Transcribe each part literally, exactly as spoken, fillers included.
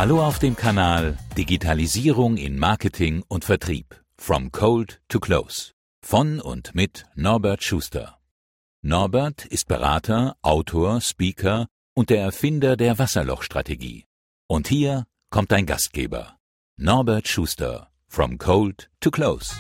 Hallo auf dem Kanal Digitalisierung in Marketing und Vertrieb. From Cold to Close. Von und mit Norbert Schuster. Norbert ist Berater, Autor, Speaker und der Erfinder der Wasserlochstrategie. Und hier kommt dein Gastgeber, Norbert Schuster. From Cold to Close.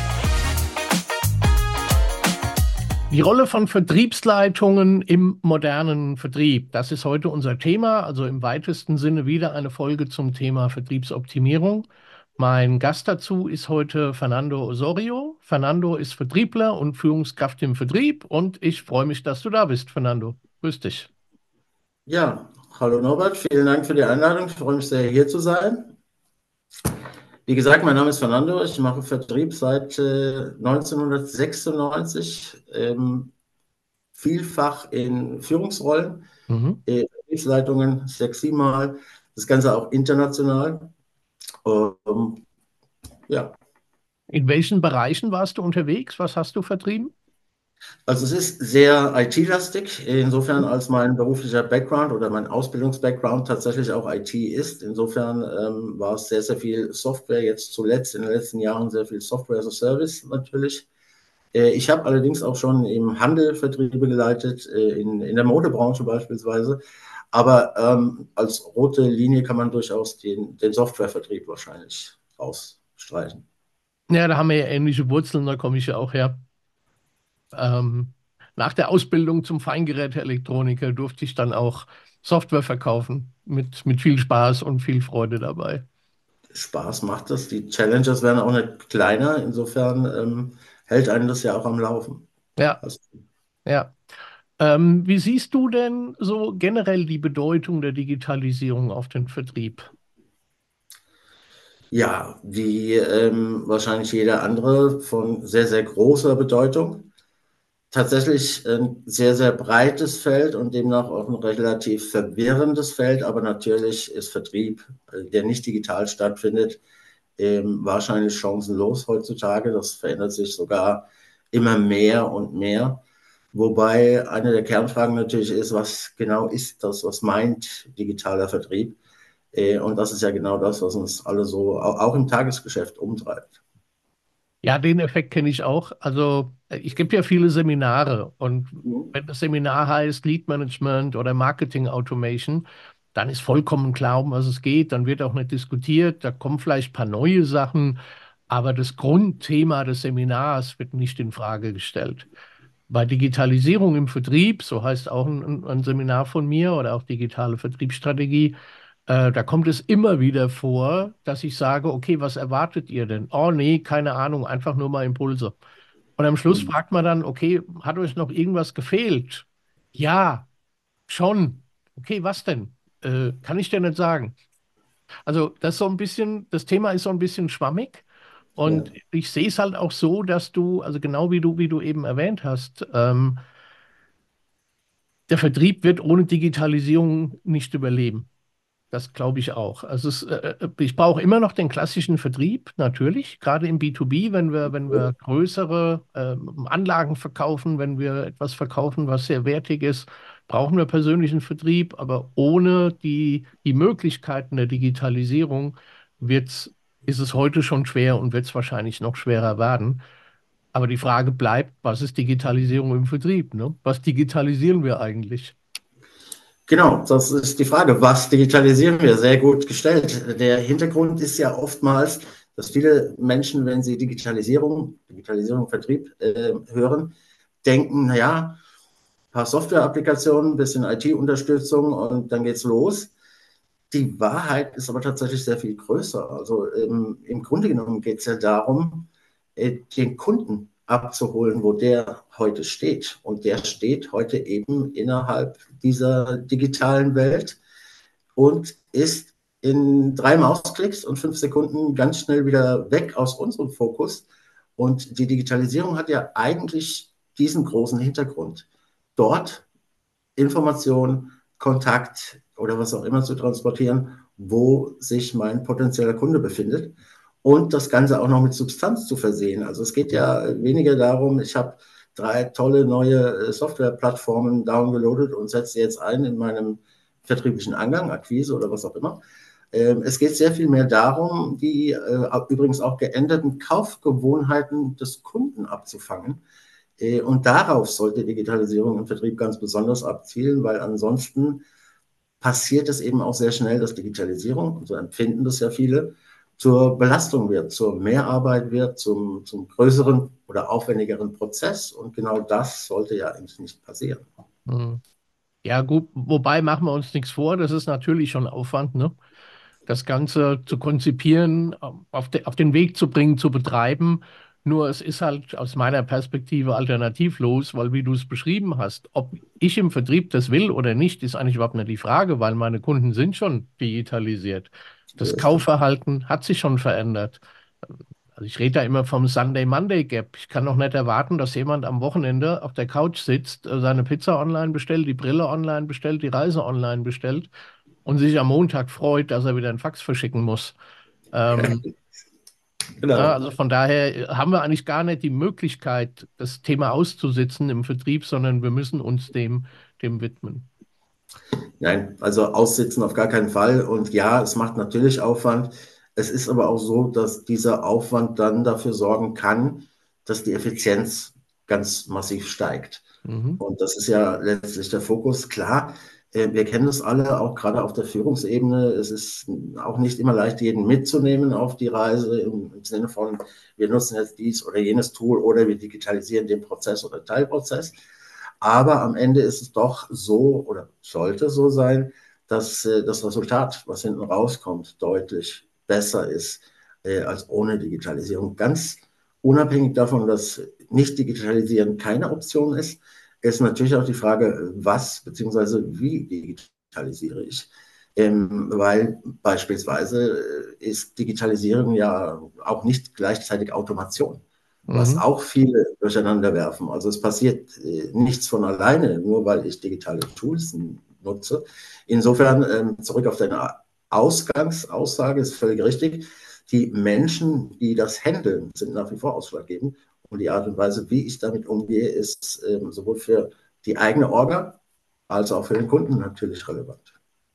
Die Rolle von Vertriebsleitungen im modernen Vertrieb, das ist heute unser Thema, also im weitesten Sinne wieder eine Folge zum Thema Vertriebsoptimierung. Mein Gast dazu ist heute Fernando Osorio. Fernando ist Vertriebler und Führungskraft im Vertrieb und ich freue mich, dass du da bist, Fernando. Grüß dich. Ja, hallo Norbert, vielen Dank für die Einladung. Ich freue mich sehr, hier zu sein. Wie gesagt, mein Name ist Fernando, ich mache Vertrieb seit äh, neunzehnhundertsechsundneunzig, ähm, vielfach in Führungsrollen, Mhm. äh, Vertriebsleitungen sechs, sieben Mal, das Ganze auch international. Ähm, ja. In welchen Bereichen warst du unterwegs? Was hast du vertrieben? Also es ist sehr I T-lastig, insofern als mein beruflicher Background oder mein Ausbildungsbackground tatsächlich auch I T ist. Insofern ähm, war es sehr, sehr viel Software, jetzt zuletzt in den letzten Jahren sehr viel Software as a Service natürlich. Äh, ich habe allerdings auch schon im Handel Vertriebe geleitet, äh, in, in der Modebranche beispielsweise. Aber ähm, als rote Linie kann man durchaus den, den Softwarevertrieb wahrscheinlich rausstreichen. Ja, da haben wir ja ähnliche Wurzeln, da komme ich ja auch her. Ähm, nach der Ausbildung zum Feingeräte-Elektroniker durfte ich dann auch Software verkaufen, mit, mit viel Spaß und viel Freude dabei. Spaß macht das. Die Challenges werden auch nicht kleiner. Insofern ähm, hält einen das ja auch am Laufen. Ja, Also, ja. Ähm, wie siehst du denn so generell die Bedeutung der Digitalisierung auf den Vertrieb? ja, wie ähm, wahrscheinlich jeder andere von sehr, sehr großer Bedeutung. Tatsächlich ein sehr, sehr breites Feld und demnach auch ein relativ verwirrendes Feld. Aber natürlich ist Vertrieb, äh, der nicht digital stattfindet, ähm, wahrscheinlich chancenlos heutzutage. Das verändert sich sogar immer mehr und mehr. Wobei eine der Kernfragen natürlich ist, was genau ist das, was meint digitaler Vertrieb? Äh, Und das ist ja genau das, was uns alle so au- auch im Tagesgeschäft umtreibt. Ja, den Effekt kenne ich auch. Also äh, ich gebe ja viele Seminare und Mhm. wenn das Seminar heißt Lead Management oder Marketing Automation, dann ist vollkommen klar, um was es geht. Dann wird auch nicht diskutiert. Da kommen vielleicht ein paar neue Sachen, aber das Grundthema des Seminars wird nicht in Frage gestellt. Bei Digitalisierung im Vertrieb, so heißt auch ein, ein Seminar von mir oder auch digitale Vertriebsstrategie, äh, da kommt es immer wieder vor, dass ich sage, okay, was erwartet ihr denn? Oh nee, keine Ahnung, einfach nur mal Impulse. Und am Schluss Mhm. fragt man dann, okay, hat euch noch irgendwas gefehlt? Ja, schon. Okay, was denn? Äh, kann ich dir nicht sagen. Also das ist so ein bisschen, das Thema ist so ein bisschen schwammig. Ja. Und ich sehe es halt auch so, dass du, also genau wie du, wie du eben erwähnt hast, ähm, der Vertrieb wird ohne Digitalisierung nicht überleben. Das glaube ich auch. Also es, äh, äh, ich brauche immer noch den klassischen Vertrieb, natürlich, gerade im B zwei B, wenn wir, wenn wir größere ähm, Anlagen verkaufen, wenn wir etwas verkaufen, was sehr wertig ist, brauchen wir persönlichen Vertrieb, aber ohne die, die Möglichkeiten der Digitalisierung wird's, ist es heute schon schwer und wird es wahrscheinlich noch schwerer werden. Aber die Frage bleibt, was ist Digitalisierung im Vertrieb, ne? Was digitalisieren wir eigentlich? Genau, das ist die Frage, was digitalisieren wir? Sehr gut gestellt. Der Hintergrund ist ja oftmals, dass viele Menschen, wenn sie Digitalisierung, Digitalisierung, Vertrieb äh, hören, denken, naja, ein paar Software-Applikationen, ein bisschen I T-Unterstützung und dann geht's los. Die Wahrheit ist aber tatsächlich sehr viel größer. Also ähm, im Grunde genommen geht es ja darum, äh, den Kunden abzuholen, wo der heute steht. Und der steht heute eben innerhalb dieser digitalen Welt und ist in drei Mausklicks und fünf Sekunden ganz schnell wieder weg aus unserem Fokus. Und die Digitalisierung hat ja eigentlich diesen großen Hintergrund. Dort Information, Kontakt oder was auch immer zu transportieren, wo sich mein potenzieller Kunde befindet und das Ganze auch noch mit Substanz zu versehen. Also es geht ja weniger darum, ich habe drei tolle neue Softwareplattformen downgeloadet und setze jetzt ein in meinem vertrieblichen Angang, Akquise oder was auch immer, Ähm, es geht sehr viel mehr darum, die äh, übrigens auch geänderten Kaufgewohnheiten des Kunden abzufangen. Äh, und darauf sollte Digitalisierung im Vertrieb ganz besonders abzielen, weil ansonsten passiert es eben auch sehr schnell, dass Digitalisierung, so empfinden das ja viele, zur Belastung wird, zur Mehrarbeit wird, zum, zum größeren oder aufwendigeren Prozess. Und genau das sollte ja eigentlich nicht passieren. Hm. Ja, gut, wobei machen wir uns nichts vor, das ist natürlich schon Aufwand, ne? Das Ganze zu konzipieren, auf, de, auf den Weg zu bringen, zu betreiben. Nur es ist halt aus meiner Perspektive alternativlos, weil wie du es beschrieben hast, ob ich im Vertrieb das will oder nicht, ist eigentlich überhaupt nicht die Frage, weil meine Kunden sind schon digitalisiert. So Das ist es. Kaufverhalten hat sich schon verändert. Also ich rede da immer vom Sunday-Monday-Gap. Ich kann doch nicht erwarten, dass jemand am Wochenende auf der Couch sitzt, äh, seine Pizza online bestellt, die Brille online bestellt, die Reise online bestellt und sich am Montag freut, dass er wieder einen Fax verschicken muss. Ähm, ja, Genau. also von daher haben wir eigentlich gar nicht die Möglichkeit, das Thema auszusitzen im Vertrieb, sondern wir müssen uns dem, dem widmen. Nein, also aussitzen auf gar keinen Fall. Und ja, es macht natürlich Aufwand. Es ist aber auch so, dass dieser Aufwand dann dafür sorgen kann, dass die Effizienz ganz massiv steigt. Mhm. Und das ist ja letztlich der Fokus. Klar, äh, wir kennen das alle, auch gerade auf der Führungsebene. Es ist auch nicht immer leicht, jeden mitzunehmen auf die Reise im, im Sinne von, wir nutzen jetzt dies oder jenes Tool oder wir digitalisieren den Prozess oder Teilprozess. Aber am Ende ist es doch so oder sollte so sein, dass äh, das Resultat, was hinten rauskommt, deutlich besser ist äh, als ohne Digitalisierung. Ganz unabhängig davon, dass Nicht-Digitalisieren keine Option ist, ist natürlich auch die Frage, was bzw. wie digitalisiere ich. Ähm, weil beispielsweise ist Digitalisierung ja auch nicht gleichzeitig Automation, was Mhm. auch viele durcheinander werfen. Also es passiert äh, nichts von alleine, nur weil ich digitale Tools nutze. Insofern ähm, zurück auf deine Ausgangsaussage ist völlig richtig. Die Menschen, die das handeln, sind nach wie vor ausschlaggebend. Und die Art und Weise, wie ich damit umgehe, ist ähm, sowohl für die eigene Orga als auch für den Kunden natürlich relevant.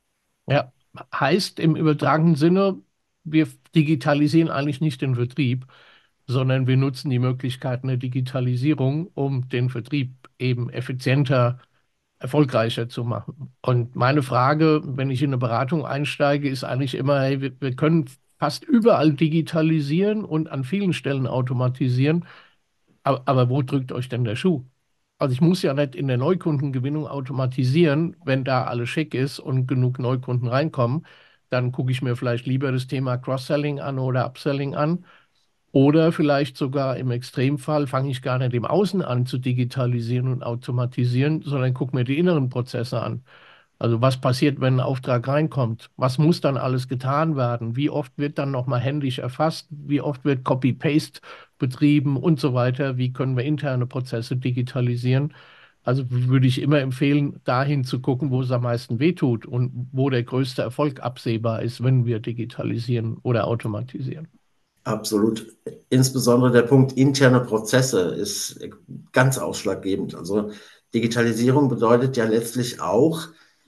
Ja, heißt im übertragenen Sinne, wir digitalisieren eigentlich nicht den Vertrieb, sondern wir nutzen die Möglichkeiten der Digitalisierung, um den Vertrieb eben effizienter, erfolgreicher zu machen. Und meine Frage, wenn ich in eine Beratung einsteige, ist eigentlich immer, hey, wir, wir können fast überall digitalisieren und an vielen Stellen automatisieren, aber, aber wo drückt euch denn der Schuh? Also ich muss ja nicht in der Neukundengewinnung automatisieren, wenn da alles schick ist und genug Neukunden reinkommen. Dann gucke ich mir vielleicht lieber das Thema Cross-Selling an oder Upselling an. Oder vielleicht sogar im Extremfall fange ich gar nicht im Außen an zu digitalisieren und automatisieren, sondern gucke mir die inneren Prozesse an. Also was passiert, wenn ein Auftrag reinkommt? Was muss dann alles getan werden? Wie oft wird dann nochmal händisch erfasst? Wie oft wird Copy-Paste betrieben und so weiter? Wie können wir interne Prozesse digitalisieren? Also würde ich immer empfehlen, dahin zu gucken, wo es am meisten wehtut und wo der größte Erfolg absehbar ist, wenn wir digitalisieren oder automatisieren. Absolut. Insbesondere der Punkt interne Prozesse ist ganz ausschlaggebend. Also Digitalisierung bedeutet ja letztlich auch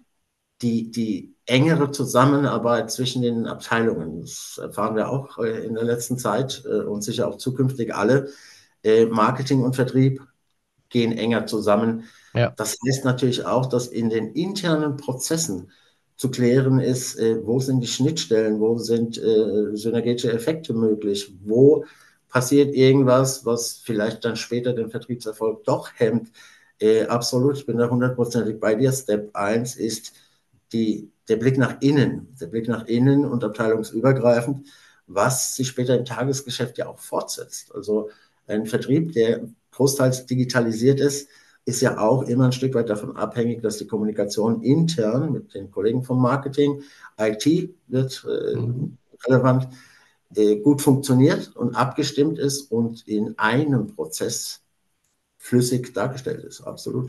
die, die engere Zusammenarbeit zwischen den Abteilungen. Das erfahren wir auch in der letzten Zeit und sicher auch zukünftig alle. Marketing und Vertrieb gehen enger zusammen. Ja. Das heißt natürlich auch, dass in den internen Prozessen zu klären ist, äh, wo sind die Schnittstellen, wo sind äh, synergetische Effekte möglich, wo passiert irgendwas, was vielleicht dann später den Vertriebserfolg doch hemmt. Äh, absolut, ich bin da hundertprozentig bei dir. Step eins ist die, der Blick nach innen, der Blick nach innen und abteilungsübergreifend, was sich später im Tagesgeschäft ja auch fortsetzt. Also ein Vertrieb, der großteils digitalisiert ist, ist ja auch immer ein Stück weit davon abhängig, dass die Kommunikation intern mit den Kollegen vom Marketing, I T wird äh, Mhm. relevant, äh, gut funktioniert und abgestimmt ist und in einem Prozess flüssig dargestellt ist. Absolut.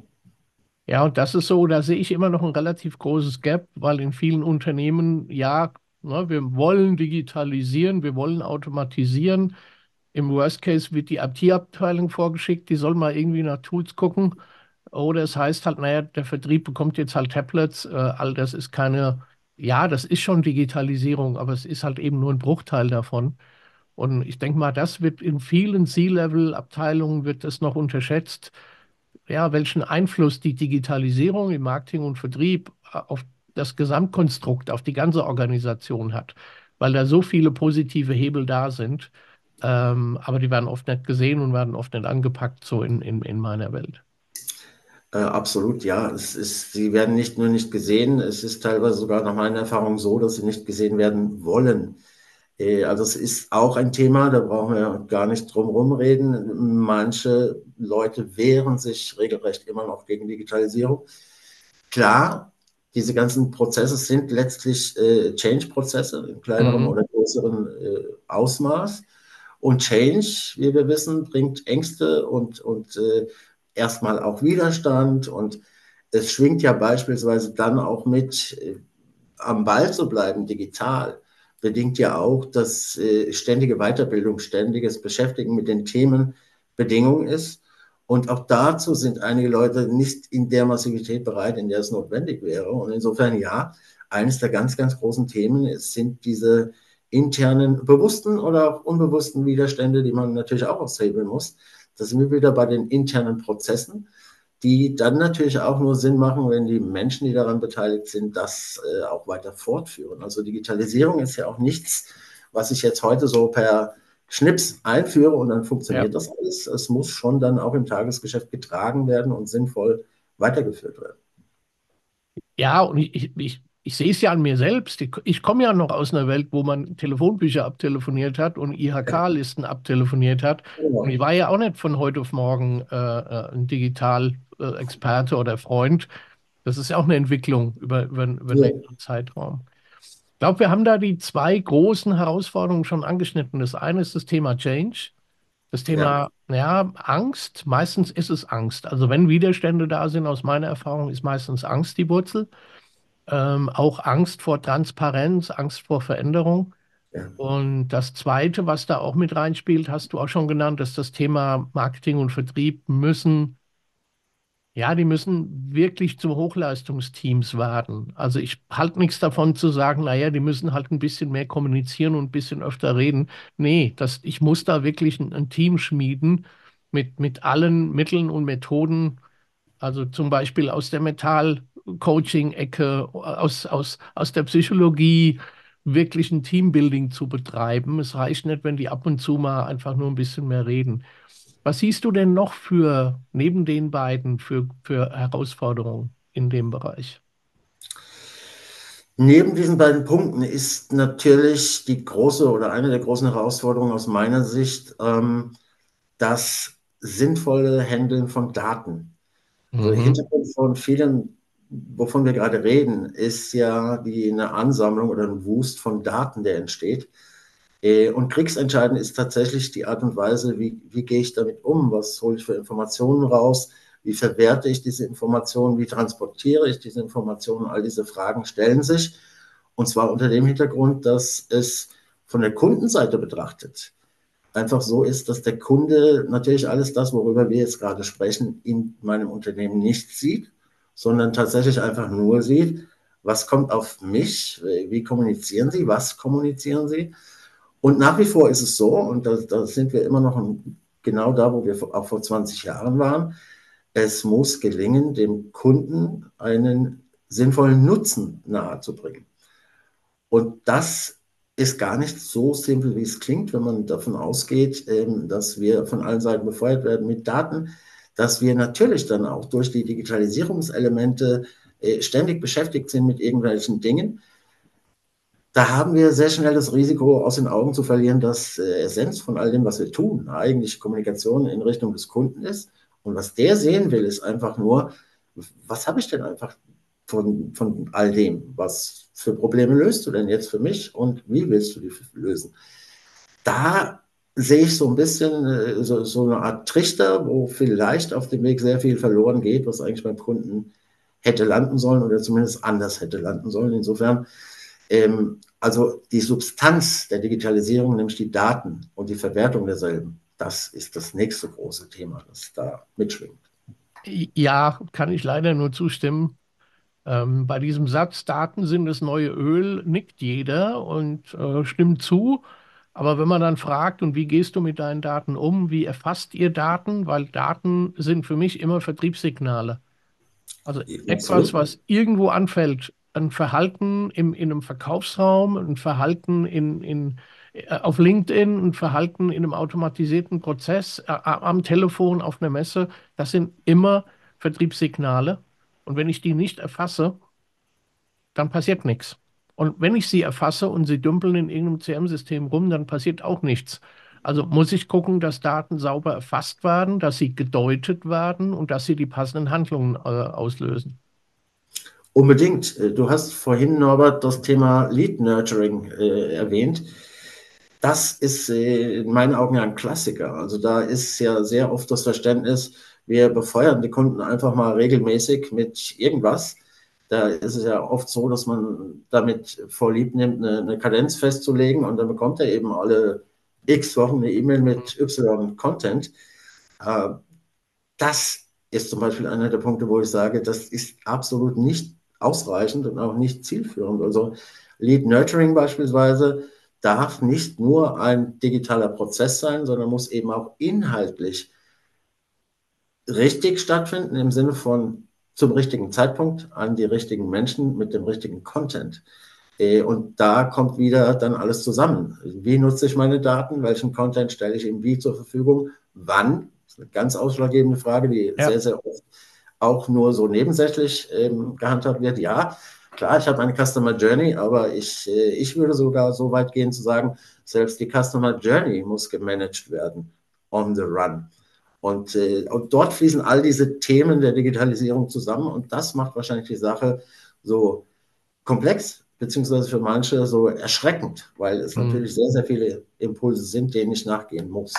Ja, und das ist so, da sehe ich immer noch ein relativ großes Gap, weil in vielen Unternehmen, ja, ne, wir wollen digitalisieren, wir wollen automatisieren. Im Worst Case wird die I T-Abteilung vorgeschickt, die soll mal irgendwie nach Tools gucken. Oder es heißt halt, naja, der Vertrieb bekommt jetzt halt Tablets. Äh, all das ist keine ja, das ist schon Digitalisierung, aber es ist halt eben nur ein Bruchteil davon. Und ich denke mal, das wird in vielen C-Level-Abteilungen wird das noch unterschätzt, ja, welchen Einfluss die Digitalisierung im Marketing und Vertrieb äh, auf das Gesamtkonstrukt, auf die ganze Organisation hat, weil da so viele positive Hebel da sind. Ähm, aber die werden oft nicht gesehen und werden oft nicht angepackt, so in, in, in meiner Welt. Äh, absolut, ja. Es ist, sie werden nicht nur nicht gesehen, es ist teilweise sogar nach meiner Erfahrung so, dass sie nicht gesehen werden wollen. Äh, also es ist auch ein Thema, da brauchen wir gar nicht drum herum reden. Manche Leute wehren sich regelrecht immer noch gegen Digitalisierung. Klar, diese ganzen Prozesse sind letztlich äh, Change-Prozesse in kleinerem Mhm. oder größerem äh, Ausmaß. Und Change, wie wir wissen, bringt Ängste und, und äh, erstmal auch Widerstand. Und es schwingt ja beispielsweise dann auch mit, äh, am Ball zu bleiben, digital, bedingt ja auch, dass äh, ständige Weiterbildung, ständiges Beschäftigen mit den Themen Bedingung ist. Und auch dazu sind einige Leute nicht in der Massivität bereit, in der es notwendig wäre. Und insofern ja, eines der ganz, ganz großen Themen ist, sind diese internen, bewussten oder auch unbewussten Widerstände, die man natürlich auch aushebeln muss. Da sind wir wieder bei den internen Prozessen, die dann natürlich auch nur Sinn machen, wenn die Menschen, die daran beteiligt sind, das äh, auch weiter fortführen. Also Digitalisierung ist ja auch nichts, was ich jetzt heute so per Schnips einführe und dann Ja. funktioniert das alles. Es muss schon dann auch im Tagesgeschäft getragen werden und sinnvoll weitergeführt werden. Ja, und ich, ich, ich, ich sehe es ja an mir selbst. Ich, ich komme ja noch aus einer Welt, wo man Telefonbücher abtelefoniert hat und I H K-Listen abtelefoniert hat. Und ich Genau. war ja auch nicht von heute auf morgen äh, äh, ein Digital-Experte oder Freund. Das ist ja auch eine Entwicklung über, über, über einen Ja, längeren Zeitraum. Ich glaube, wir haben da die zwei großen Herausforderungen schon angeschnitten. Das eine ist das Thema Change. Das ja, Thema, ja, Angst. Meistens ist es Angst. Also wenn Widerstände da sind, aus meiner Erfahrung, ist meistens Angst die Wurzel. Ähm, auch Angst vor Transparenz, Angst vor Veränderung. ja. Und das Zweite, was da auch mit reinspielt, hast du auch schon genannt, ist das Thema Marketing und Vertrieb müssen, ja, die müssen wirklich zu Hochleistungsteams werden. Also ich halte nichts davon zu sagen, naja, die müssen halt ein bisschen mehr kommunizieren und ein bisschen öfter reden. Nee, das, ich muss da wirklich ein, ein Team schmieden mit, mit allen Mitteln und Methoden, also zum Beispiel aus der Metall-Coaching-Ecke, aus, aus, aus der Psychologie, wirklich ein Teambuilding zu betreiben. Es reicht nicht, wenn die ab und zu mal einfach nur ein bisschen mehr reden. Was siehst du denn noch für, neben den beiden, für, für Herausforderungen in dem Bereich? Neben diesen beiden Punkten ist natürlich die große oder eine der großen Herausforderungen aus meiner Sicht ähm, das sinnvolle Handeln von Daten. Also Mhm. Hintergrund von vielen, wovon wir gerade reden, ist ja die, eine Ansammlung oder ein Wust von Daten, der entsteht. Äh, Und kriegsentscheidend ist tatsächlich die Art und Weise, wie, wie gehe ich damit um, was hole ich für Informationen raus, wie verwerte ich diese Informationen, wie transportiere ich diese Informationen, all diese Fragen stellen sich. Und zwar unter dem Hintergrund, dass es von der Kundenseite betrachtet einfach so ist, dass der Kunde natürlich alles das, worüber wir jetzt gerade sprechen, in meinem Unternehmen nicht sieht, sondern tatsächlich einfach nur sieht, was kommt auf mich, wie kommunizieren Sie, was kommunizieren Sie. Und nach wie vor ist es so, und da, da sind wir immer noch genau da, wo wir auch vor zwanzig Jahren waren, es muss gelingen, dem Kunden einen sinnvollen Nutzen nahezubringen. Und das ist gar nicht so simpel, wie es klingt, wenn man davon ausgeht, ähm, dass wir von allen Seiten befeuert werden mit Daten, dass wir natürlich dann auch durch die Digitalisierungselemente äh, ständig beschäftigt sind mit irgendwelchen Dingen. Da haben wir sehr schnell das Risiko, aus den Augen zu verlieren, dass äh, Essenz von all dem, was wir tun, eigentlich Kommunikation in Richtung des Kunden ist. Und was der sehen will, ist einfach nur, was habe ich denn einfach von, von all dem? Was für Probleme löst du denn jetzt für mich und wie willst du die lösen? Da sehe ich so ein bisschen äh, so, so eine Art Trichter, wo vielleicht auf dem Weg sehr viel verloren geht, was eigentlich beim Kunden hätte landen sollen oder zumindest anders hätte landen sollen. Insofern, ähm, also die Substanz der Digitalisierung, nämlich die Daten und die Verwertung derselben, das ist das nächste große Thema, das da mitschwingt. Ja, kann ich leider nur zustimmen. Ähm, bei diesem Satz, Daten sind das neue Öl, nickt jeder und äh, stimmt zu. Aber wenn man dann fragt, und wie gehst du mit deinen Daten um, wie erfasst ihr Daten? Weil Daten sind für mich immer Vertriebssignale. Also etwas, Absolut. was irgendwo anfällt, ein Verhalten im, in einem Verkaufsraum, ein Verhalten in, in, äh, auf LinkedIn, ein Verhalten in einem automatisierten Prozess, äh, am Telefon, auf einer Messe, das sind immer Vertriebssignale. Und wenn ich die nicht erfasse, dann passiert nichts. Und wenn ich sie erfasse und sie dümpeln in irgendeinem C R M-System rum, dann passiert auch nichts. Also muss ich gucken, dass Daten sauber erfasst werden, dass sie gedeutet werden und dass sie die passenden Handlungen äh, auslösen. Unbedingt. Äh, Du hast vorhin, Norbert, das Thema Lead Nurturing äh, erwähnt. Das ist äh, in meinen Augen ja ein Klassiker. Also da ist ja sehr oft das Verständnis, wir befeuern die Kunden einfach mal regelmäßig mit irgendwas. Da ist es ja oft so, dass man damit vorlieb nimmt, eine, eine Kadenz festzulegen und dann bekommt er eben alle x Wochen eine E-Mail mit Y Content. Äh, Das ist zum Beispiel einer der Punkte, wo ich sage, das ist absolut nicht ausreichend und auch nicht zielführend. Also Lead Nurturing beispielsweise darf nicht nur ein digitaler Prozess sein, sondern muss eben auch inhaltlich richtig stattfinden, im Sinne von zum richtigen Zeitpunkt an die richtigen Menschen mit dem richtigen Content. Äh, Und da kommt wieder dann alles zusammen. Wie nutze ich meine Daten? Welchen Content stelle ich ihm wie zur Verfügung? Wann? Das ist eine ganz ausschlaggebende Frage, die Ja. sehr, sehr oft auch nur so nebensächlich ähm, gehandhabt wird. Ja, klar, ich habe eine Customer Journey, aber ich, äh, ich würde sogar so weit gehen zu sagen, selbst die Customer Journey muss gemanagt werden on the run. Und, äh, und dort fließen all diese Themen der Digitalisierung zusammen und das macht wahrscheinlich die Sache so komplex, beziehungsweise für manche so erschreckend, weil es Hm. natürlich sehr, sehr viele Impulse sind, denen ich nachgehen muss.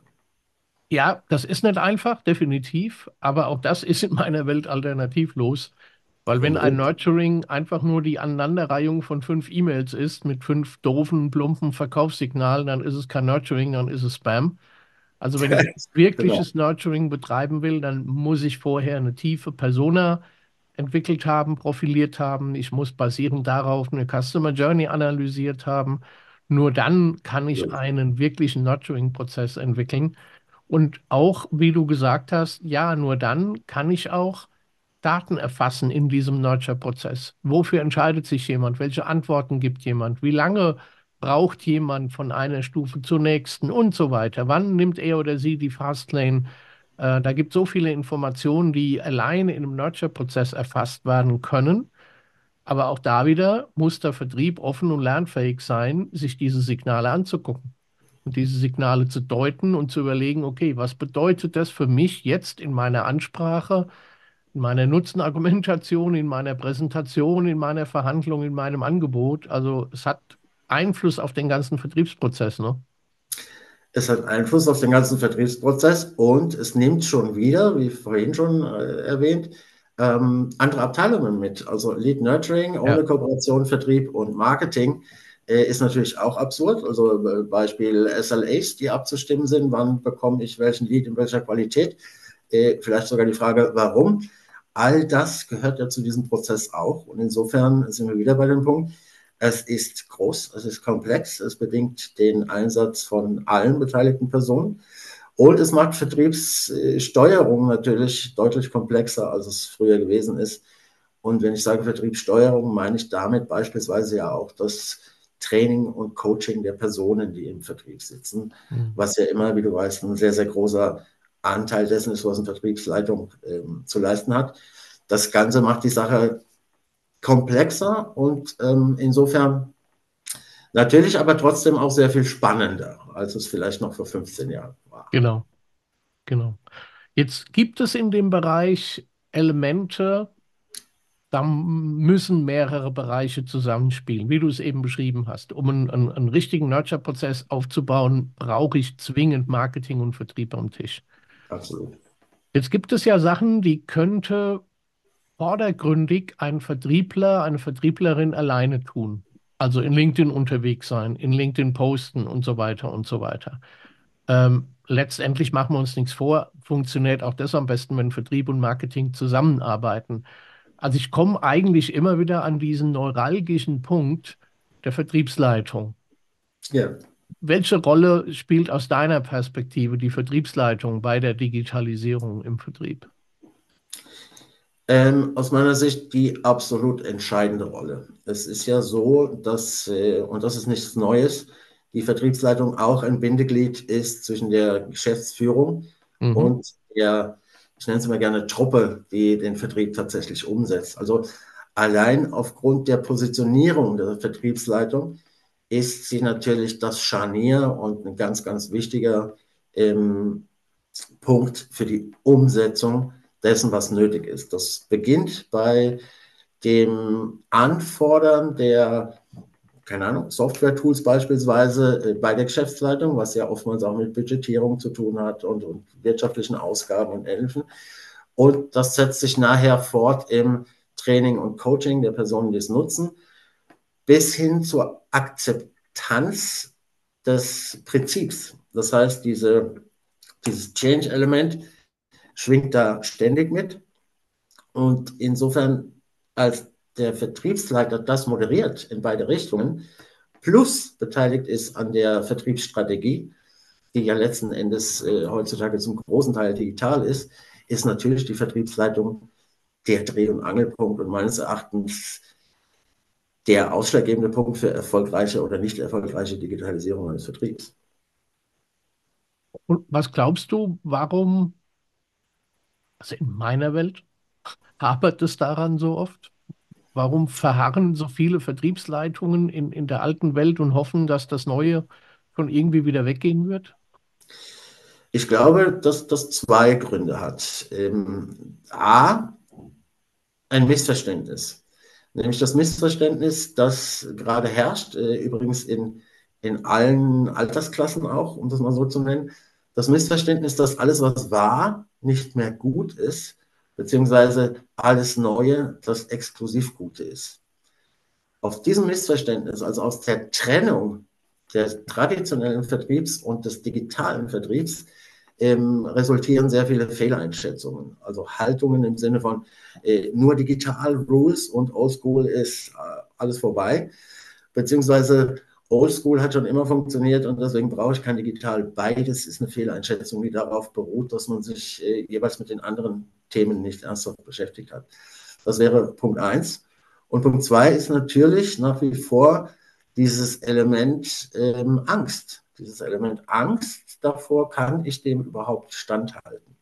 Ja, das ist nicht einfach, definitiv, aber auch das ist in meiner Welt alternativlos, weil wenn ein Unbedingt. Nurturing einfach nur die Aneinanderreihung von fünf E-Mails ist mit fünf doofen, plumpen Verkaufssignalen, dann ist es kein Nurturing, dann ist es Spam. Also wenn ich Genau. wirkliches Nurturing betreiben will, dann muss ich vorher eine tiefe Persona entwickelt haben, profiliert haben. Ich muss basierend darauf eine Customer Journey analysiert haben. Nur dann kann ich einen wirklichen Nurturing-Prozess entwickeln. Und auch, wie du gesagt hast, ja, nur dann kann ich auch Daten erfassen in diesem Nurture-Prozess. Wofür entscheidet sich jemand? Welche Antworten gibt jemand? Wie lange braucht jemand von einer Stufe zur nächsten und so weiter? Wann nimmt er oder sie die Fastlane? Äh, da gibt es so viele Informationen, die alleine in einem Nurture-Prozess erfasst werden können. Aber auch da wieder muss der Vertrieb offen und lernfähig sein, sich diese Signale anzugucken und diese Signale zu deuten und zu überlegen, okay, was bedeutet das für mich jetzt in meiner Ansprache, in meiner Nutzenargumentation, in meiner Präsentation, in meiner Verhandlung, in meinem Angebot? Also es hat Einfluss auf den ganzen Vertriebsprozess, ne? Es hat Einfluss auf den ganzen Vertriebsprozess und es nimmt schon wieder, wie vorhin schon äh, erwähnt, ähm, andere Abteilungen mit. Also Lead Nurturing Ja, ohne Kooperation, Vertrieb und Marketing äh, ist natürlich auch absurd. Also äh, Beispiel S L As, die abzustimmen sind, wann bekomme ich welchen Lead in welcher Qualität. Äh, vielleicht sogar die Frage, warum. All das gehört ja zu diesem Prozess auch. Und insofern sind wir wieder bei dem Punkt, es ist groß, es ist komplex, es bedingt den Einsatz von allen beteiligten Personen und es macht Vertriebssteuerung natürlich deutlich komplexer, als es früher gewesen ist. Und wenn ich sage Vertriebssteuerung, meine ich damit beispielsweise ja auch das Training und Coaching der Personen, die im Vertrieb sitzen, hm, was ja immer, wie du weißt, ein sehr, sehr großer Anteil dessen ist, was eine Vertriebsleitung ähm, zu leisten hat. Das Ganze macht die Sache komplexer und ähm, insofern natürlich aber trotzdem auch sehr viel spannender, als es vielleicht noch vor fünfzehn Jahren war. genau, genau. Jetzt gibt es in dem Bereich Elemente, da müssen mehrere Bereiche zusammenspielen, wie du es eben beschrieben hast. Um einen, einen, einen richtigen Nurture-Prozess aufzubauen, brauche ich zwingend Marketing und Vertrieb am Tisch. Absolut. Jetzt gibt es ja Sachen, die könnte vordergründig ein Vertriebler, eine Vertrieblerin alleine tun. Also in LinkedIn unterwegs sein, in LinkedIn posten und so weiter und so weiter. Ähm, letztendlich machen wir uns nichts vor, funktioniert auch das am besten, wenn Vertrieb und Marketing zusammenarbeiten. Also ich komme eigentlich immer wieder an diesen neuralgischen Punkt der Vertriebsleitung. Ja. Welche Rolle spielt aus deiner Perspektive die Vertriebsleitung bei der Digitalisierung im Vertrieb? Ähm, aus meiner Sicht die absolut entscheidende Rolle. Es ist ja so, dass, äh, und das ist nichts Neues, die Vertriebsleitung auch ein Bindeglied ist zwischen der Geschäftsführung Mhm. und der, ich nenne es immer gerne Truppe, die den Vertrieb tatsächlich umsetzt. Also allein aufgrund der Positionierung der Vertriebsleitung ist sie natürlich das Scharnier und ein ganz, ganz wichtiger ähm, Punkt für die Umsetzung dessen, was nötig ist. Das beginnt bei dem Anfordern der, keine Ahnung, Software-Tools beispielsweise äh, bei der Geschäftsleitung, was ja oftmals auch mit Budgetierung zu tun hat und, und wirtschaftlichen Ausgaben und Ähnlichem. Und das setzt sich nachher fort im Training und Coaching der Personen, die es nutzen, bis hin zur Akzeptanz des Prinzips. Das heißt, diese, dieses Change-Element schwingt da ständig mit. Und insofern, als der Vertriebsleiter das moderiert in beide Richtungen, plus beteiligt ist an der Vertriebsstrategie, die ja letzten Endes äh, heutzutage zum großen Teil digital ist, ist natürlich die Vertriebsleitung der Dreh- und Angelpunkt und meines Erachtens der ausschlaggebende Punkt für erfolgreiche oder nicht erfolgreiche Digitalisierung eines Vertriebs. Und was glaubst du, warum, also in meiner Welt, hapert es daran so oft? Warum verharren so viele Vertriebsleitungen in, in der alten Welt und hoffen, dass das Neue schon irgendwie wieder weggehen wird? Ich glaube, dass das zwei Gründe hat. Ähm, A, ein Missverständnis. Nämlich das Missverständnis, das gerade herrscht, äh, übrigens in, in allen Altersklassen auch, um das mal so zu nennen. Das Missverständnis, dass alles, was war, nicht mehr gut ist, beziehungsweise alles Neue, das exklusiv Gute ist. Aus diesem Missverständnis, also aus der Trennung des traditionellen Vertriebs und des digitalen Vertriebs, ähm, resultieren sehr viele Fehleinschätzungen. Also Haltungen im Sinne von äh, nur digital Rules und Oldschool ist äh, alles vorbei. Beziehungsweise Oldschool hat schon immer funktioniert und deswegen brauche ich kein digital. Beides ist eine Fehleinschätzung, die darauf beruht, dass man sich äh, jeweils mit den anderen Themen nicht ernsthaft beschäftigt hat. Das wäre Punkt eins. Und Punkt zwei ist natürlich nach wie vor dieses Element ähm, Angst. Dieses Element Angst davor, kann ich dem überhaupt standhalten?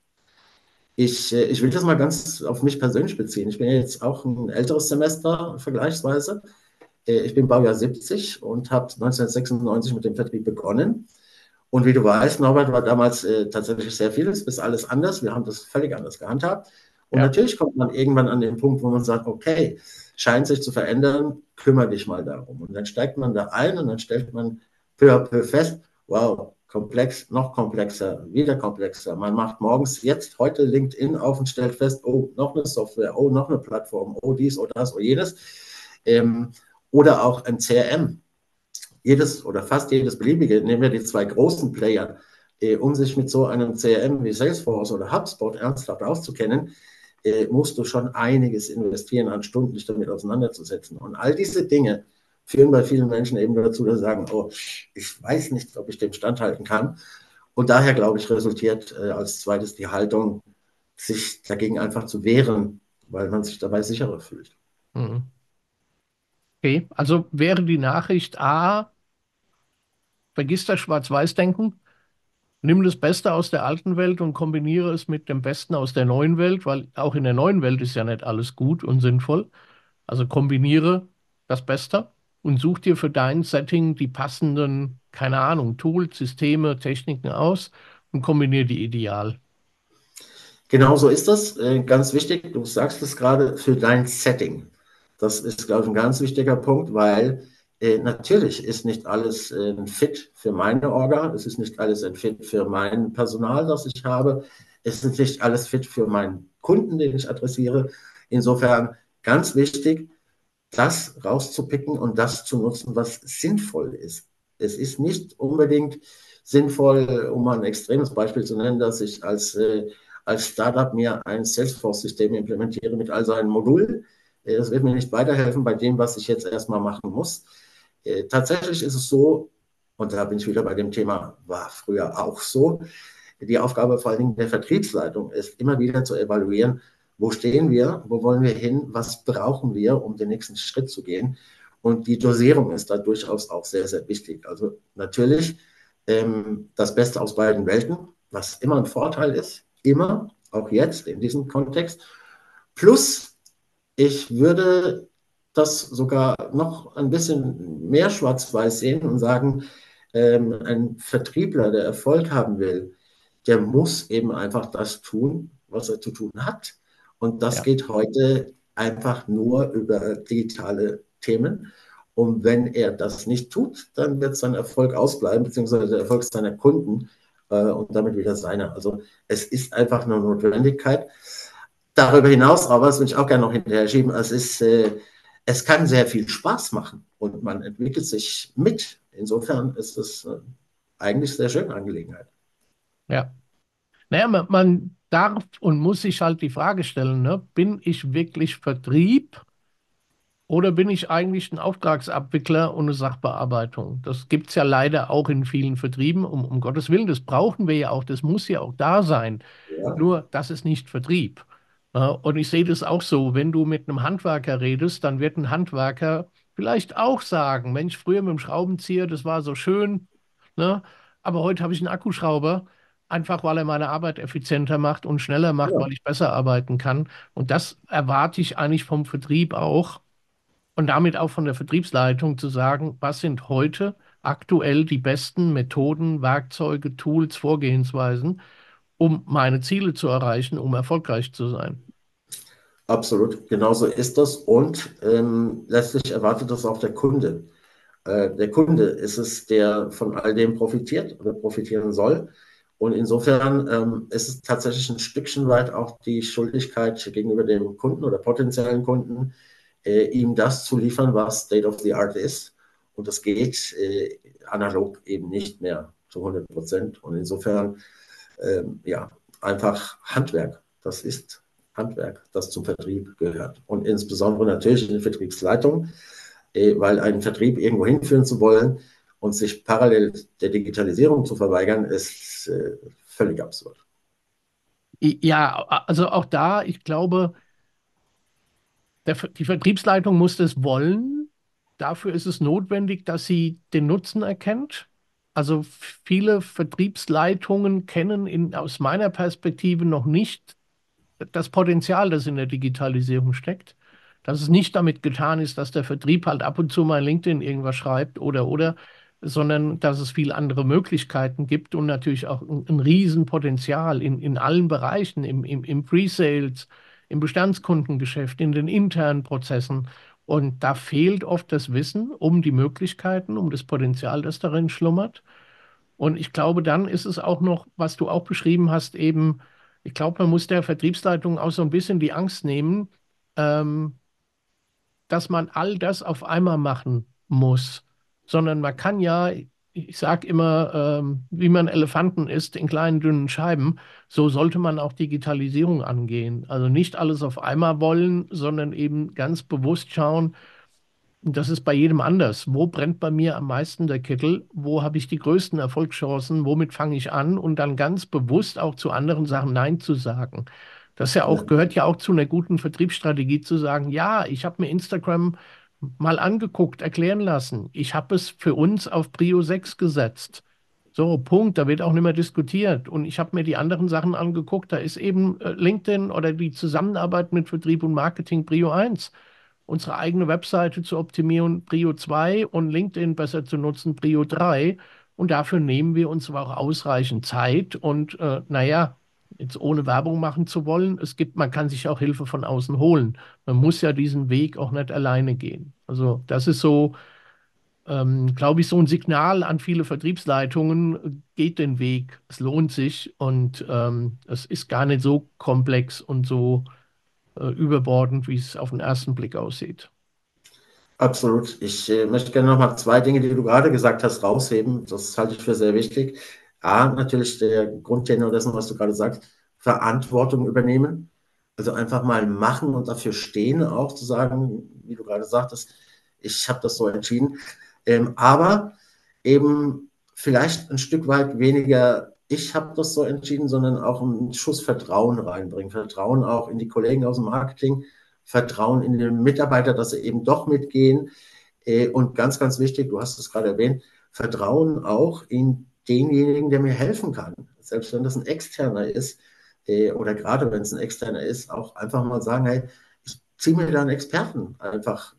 Ich, äh, ich will das mal ganz auf mich persönlich beziehen. Ich bin ja jetzt auch ein älteres Semester vergleichsweise. Äh, ich bin Baujahr siebzig und habe neunzehnhundertsechsundneunzig mit dem Vertrieb begonnen. Und wie du weißt, Norbert, war damals äh, tatsächlich sehr vieles, bis alles anders. Wir haben das völlig anders gehandhabt. Und Ja. natürlich kommt man irgendwann an den Punkt, wo man sagt, okay, scheint sich zu verändern, kümmere dich mal darum. Und dann steigt man da ein und dann stellt man peu à peu fest, wow, komplex, noch komplexer, wieder komplexer. Man macht morgens jetzt, heute LinkedIn auf und stellt fest, oh, noch eine Software, oh, noch eine Plattform, oh, dies, oh, das, oh, jenes. Ähm, oder auch ein C R M. Jedes oder fast jedes beliebige, nehmen wir die zwei großen Player, äh, um sich mit so einem C R M wie Salesforce oder HubSpot ernsthaft auszukennen, äh, musst du schon einiges investieren an Stunden, dich damit auseinanderzusetzen. Und all diese Dinge führen bei vielen Menschen eben dazu, dass sie sagen, oh, ich weiß nicht, ob ich dem standhalten kann. Und daher, glaube ich, resultiert äh, als zweites die Haltung, sich dagegen einfach zu wehren, weil man sich dabei sicherer fühlt. Mhm. Okay, also wäre die Nachricht A, vergiss das Schwarz-Weiß-Denken, nimm das Beste aus der alten Welt und kombiniere es mit dem Besten aus der neuen Welt, weil auch in der neuen Welt ist ja nicht alles gut und sinnvoll. Also kombiniere das Beste und such dir für dein Setting die passenden, keine Ahnung, Tools, Systeme, Techniken aus und kombiniere die ideal. Genau so ist das. Äh, ganz wichtig, du sagst es gerade, für dein Setting. Das ist, glaube ich, ein ganz wichtiger Punkt, weil äh, natürlich ist nicht alles äh, ein Fit für meine Orga, es ist nicht alles ein Fit für mein Personal, das ich habe, es ist nicht alles fit für meinen Kunden, den ich adressiere. Insofern ganz wichtig, das rauszupicken und das zu nutzen, was sinnvoll ist. Es ist nicht unbedingt sinnvoll, um mal ein extremes Beispiel zu nennen, dass ich als äh, als Startup mir ein Salesforce-System implementiere mit all seinen Modulen. Das wird mir nicht weiterhelfen bei dem, was ich jetzt erstmal machen muss. Tatsächlich ist es so, und da bin ich wieder bei dem Thema, war früher auch so, die Aufgabe vor allen Dingen der Vertriebsleitung ist, immer wieder zu evaluieren, wo stehen wir, wo wollen wir hin, was brauchen wir, um den nächsten Schritt zu gehen. Und die Dosierung ist da durchaus auch sehr, sehr wichtig. Also natürlich ähm, das Beste aus beiden Welten, was immer ein Vorteil ist, immer, auch jetzt in diesem Kontext. Plus, ich würde das sogar noch ein bisschen mehr schwarz-weiß sehen und sagen, ähm, ein Vertriebler, der Erfolg haben will, der muss eben einfach das tun, was er zu tun hat. Und das ja. geht heute einfach nur über digitale Themen. Und wenn er das nicht tut, dann wird sein Erfolg ausbleiben, beziehungsweise der Erfolg seiner Kunden äh, und damit wieder seiner. Also es ist einfach eine Notwendigkeit. Darüber hinaus, aber das will ich auch gerne noch hinterher schieben, es ist, äh, es kann sehr viel Spaß machen und man entwickelt sich mit. Insofern ist es äh, eigentlich eine sehr schöne Angelegenheit. Ja. Naja, man, man darf und muss sich halt die Frage stellen, ne? Bin ich wirklich Vertrieb oder bin ich eigentlich ein Auftragsabwickler und eine Sachbearbeitung? Das gibt es ja leider auch in vielen Vertrieben, um, um Gottes Willen, das brauchen wir ja auch, das muss ja auch da sein. Ja. Nur, das ist nicht Vertrieb. Ja, und ich sehe das auch so, wenn du mit einem Handwerker redest, dann wird ein Handwerker vielleicht auch sagen, Mensch, früher mit dem Schraubenzieher, das war so schön, ne? Aber heute habe ich einen Akkuschrauber, einfach weil er meine Arbeit effizienter macht und schneller macht, ja. weil ich besser arbeiten kann. Und das erwarte ich eigentlich vom Vertrieb auch und damit auch von der Vertriebsleitung zu sagen, was sind heute aktuell die besten Methoden, Werkzeuge, Tools, Vorgehensweisen, um meine Ziele zu erreichen, um erfolgreich zu sein. Absolut, genauso ist das und ähm, letztlich erwartet das auch der Kunde. Äh, der Kunde ist es, der von all dem profitiert oder profitieren soll. Und insofern ähm, ist es tatsächlich ein Stückchen weit auch die Schuldigkeit gegenüber dem Kunden oder potenziellen Kunden, äh, ihm das zu liefern, was State of the Art ist. Und das geht äh, analog eben nicht mehr zu hundert Prozent. Und insofern, ähm, ja, einfach Handwerk. Das ist Handwerk, das zum Vertrieb gehört. Und insbesondere natürlich in der Vertriebsleitung, äh, weil einen Vertrieb irgendwo hinführen zu wollen und sich parallel der Digitalisierung zu verweigern, ist äh, völlig absurd. Ja, also auch da, ich glaube, der, die Vertriebsleitung muss das wollen. Dafür ist es notwendig, dass sie den Nutzen erkennt. Also viele Vertriebsleitungen kennen in, aus meiner Perspektive noch nicht das Potenzial, das in der Digitalisierung steckt. Dass es nicht damit getan ist, dass der Vertrieb halt ab und zu mal in LinkedIn irgendwas schreibt oder, oder, sondern dass es viele andere Möglichkeiten gibt und natürlich auch ein, ein Riesenpotenzial in, in allen Bereichen, im, im, im Pre-Sales, im Bestandskundengeschäft, in den internen Prozessen. Und da fehlt oft das Wissen um die Möglichkeiten, um das Potenzial, das darin schlummert. Und ich glaube, dann ist es auch noch, was du auch beschrieben hast, eben, ich glaube, man muss der Vertriebsleitung auch so ein bisschen die Angst nehmen, ähm, dass man all das auf einmal machen muss, sondern man kann ja, ich sage immer, ähm, wie man Elefanten isst in kleinen, dünnen Scheiben, so sollte man auch Digitalisierung angehen. Also nicht alles auf einmal wollen, sondern eben ganz bewusst schauen, und das ist bei jedem anders. Wo brennt bei mir am meisten der Kittel? Wo habe ich die größten Erfolgschancen? Womit fange ich an? Und dann ganz bewusst auch zu anderen Sachen Nein zu sagen. Das ja auch, gehört ja auch zu einer guten Vertriebsstrategie zu sagen, ja, ich habe mir Instagram mal angeguckt, erklären lassen. Ich habe es für uns auf Prio sechs gesetzt. So, Punkt, da wird auch nicht mehr diskutiert. Und ich habe mir die anderen Sachen angeguckt, da ist eben LinkedIn oder die Zusammenarbeit mit Vertrieb und Marketing Prio eins. Unsere eigene Webseite zu optimieren, Prio zwei und LinkedIn besser zu nutzen, Prio drei. Und dafür nehmen wir uns aber auch ausreichend Zeit. Und äh, naja, jetzt ohne Werbung machen zu wollen, es gibt, man kann sich auch Hilfe von außen holen. Man muss ja diesen Weg auch nicht alleine gehen. Also das ist so, ähm, glaube ich, so ein Signal an viele Vertriebsleitungen, geht den Weg, es lohnt sich und ähm, es ist gar nicht so komplex und so äh, überbordend, wie es auf den ersten Blick aussieht. Absolut. Ich äh, möchte gerne noch mal zwei Dinge, die du gerade gesagt hast, rausheben. Das halte ich für sehr wichtig. A, natürlich der Grundtenor dessen, was du gerade sagst. Verantwortung übernehmen. Also einfach mal machen und dafür stehen, auch zu sagen, wie du gerade sagtest, ich habe das so entschieden. Ähm, aber eben vielleicht ein Stück weit weniger, ich habe das so entschieden, sondern auch einen Schuss Vertrauen reinbringen. Vertrauen auch in die Kollegen aus dem Marketing, Vertrauen in den Mitarbeiter, dass sie eben doch mitgehen. Äh, und ganz, ganz wichtig, du hast es gerade erwähnt, Vertrauen auch in denjenigen, der mir helfen kann. Selbst wenn das ein Externer ist, äh, oder gerade wenn es ein Externer ist, auch einfach mal sagen, hey, ich ziehe mir da einen Experten einfach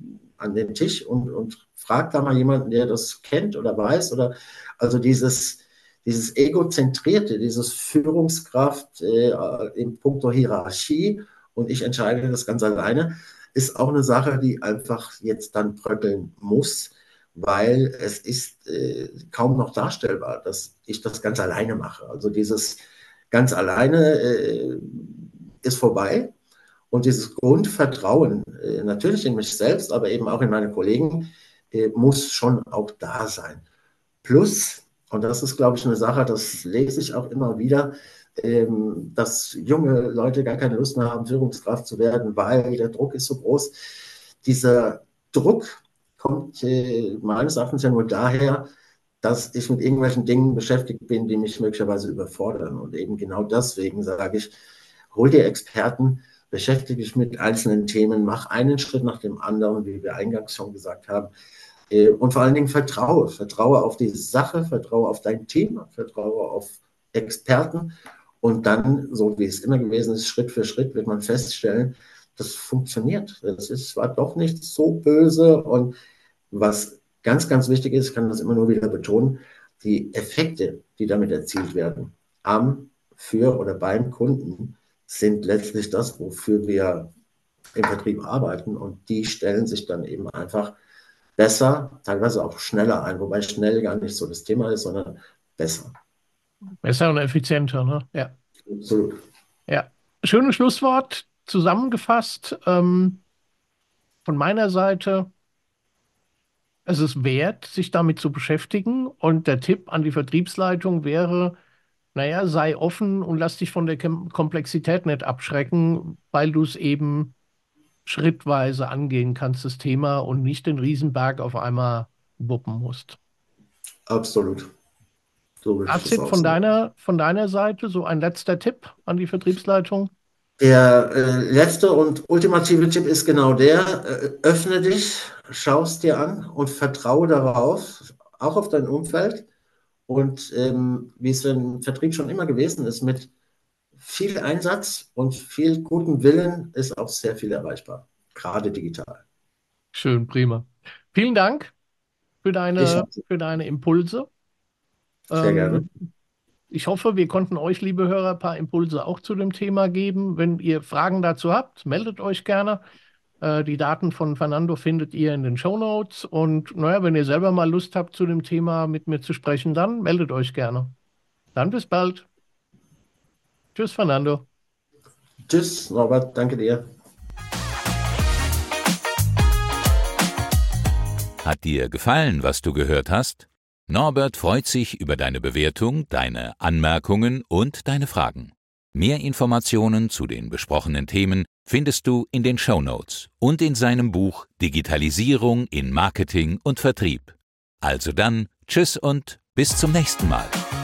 an den Tisch und, und frag da mal jemanden, der das kennt oder weiß. Oder also dieses, dieses Egozentrierte, dieses Führungskraft äh, in puncto Hierarchie und ich entscheide das ganz alleine, ist auch eine Sache, die einfach jetzt dann bröckeln muss, weil es ist äh, kaum noch darstellbar, dass ich das ganz alleine mache. Also dieses ganz alleine äh, ist vorbei. Und dieses Grundvertrauen, äh, natürlich in mich selbst, aber eben auch in meine Kollegen, äh, muss schon auch da sein. Plus, und das ist, glaube ich, eine Sache, das lese ich auch immer wieder, ähm, dass junge Leute gar keine Lust mehr haben, Führungskraft zu werden, weil der Druck ist so groß. Dieser Druck kommt äh, meines Erachtens ja nur daher, dass ich mit irgendwelchen Dingen beschäftigt bin, die mich möglicherweise überfordern. Und eben genau deswegen sage ich, hol dir Experten, beschäftige dich mit einzelnen Themen, mach einen Schritt nach dem anderen, wie wir eingangs schon gesagt haben. Und vor allen Dingen vertraue. Vertraue auf die Sache, vertraue auf dein Thema, vertraue auf Experten. Und dann, so wie es immer gewesen ist, Schritt für Schritt wird man feststellen, das funktioniert. Das ist zwar doch nicht so böse. Und was ganz, ganz wichtig ist, ich kann das immer nur wieder betonen, die Effekte, die damit erzielt werden, am, für oder beim Kunden, sind letztlich das, wofür wir im Vertrieb arbeiten. Und die stellen sich dann eben einfach besser, teilweise auch schneller ein, wobei schnell gar nicht so das Thema ist, sondern besser. Besser und effizienter, ne? Ja. Absolut. Ja. Schönes Schlusswort. Zusammengefasst, ähm, von meiner Seite, es ist wert, sich damit zu beschäftigen. Und der Tipp an die Vertriebsleitung wäre, naja, sei offen und lass dich von der Kem- Komplexität nicht abschrecken, weil du es eben schrittweise angehen kannst, das Thema, und nicht den Riesenberg auf einmal wuppen musst. Absolut. So würde ich das Fazit auch von sagen. deiner, von deiner Seite, so ein letzter Tipp an die Vertriebsleitung. Der äh, letzte und ultimative Tipp ist genau der, äh, öffne dich, schau es dir an und vertraue darauf, auch auf dein Umfeld. Und ähm, wie es im Vertrieb schon immer gewesen ist, mit viel Einsatz und viel gutem Willen ist auch sehr viel erreichbar, gerade digital. Schön, prima. Vielen Dank für Ich deine, habe für deine Impulse. sehr gerne. Ähm, ich hoffe, wir konnten euch, liebe Hörer, ein paar Impulse auch zu dem Thema geben. Wenn ihr Fragen dazu habt, meldet euch gerne. Äh, die Daten von Fernando findet ihr in den Shownotes. Und naja, wenn ihr selber mal Lust habt, zu dem Thema mit mir zu sprechen, dann meldet euch gerne. Dann bis bald. Tschüss, Fernando. Tschüss, Norbert, danke dir. Hat dir gefallen, was du gehört hast? Norbert freut sich über deine Bewertung, deine Anmerkungen und deine Fragen. Mehr Informationen zu den besprochenen Themen findest du in den Shownotes und in seinem Buch Digitalisierung in Marketing und Vertrieb. Also dann, tschüss und bis zum nächsten Mal.